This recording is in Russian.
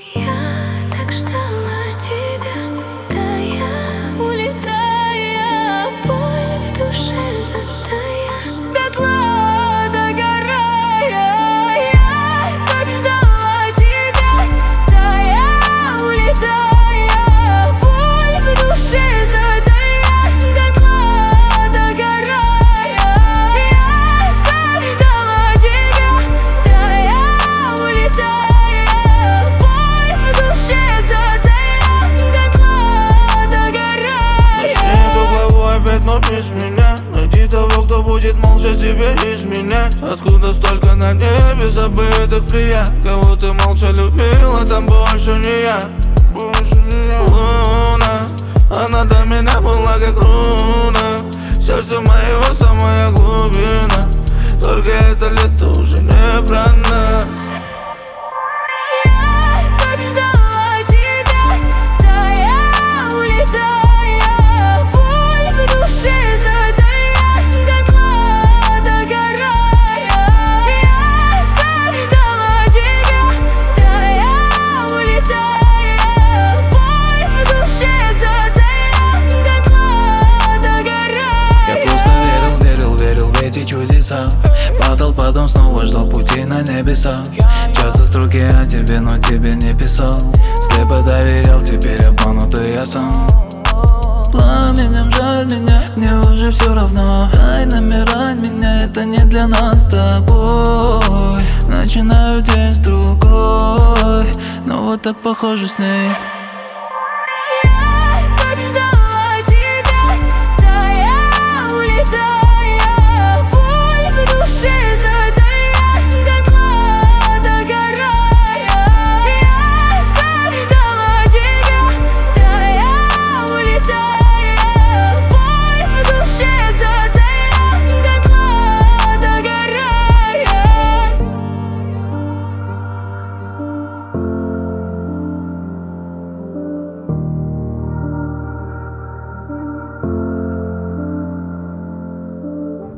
Я так ждала тебя, тая, улетая, боль в душе затая, дотла догорая. Я так ждала тебя, тая, улетая, боль в душе затая, дотла догорая. Я так ждала тебя, тая, улетая. Но без меня найди того, кто будет молча тебе изменять. Откуда столько на небе забытых прият? Кого ты молча любила, там больше не я. Луна, она до меня была как руна. Сердце моего самая глубина. Только это лето уже не про нас. Чудеса. Падал, потом снова ждал пути на небеса. Часто строки о тебе, но тебе не писал. Слепо доверял, теперь обманутый я сам. Пламенем жаль меня, мне уже все равно. Дай номера меня, это не для нас с тобой. Начинаю день с другой, но вот так похоже с ней.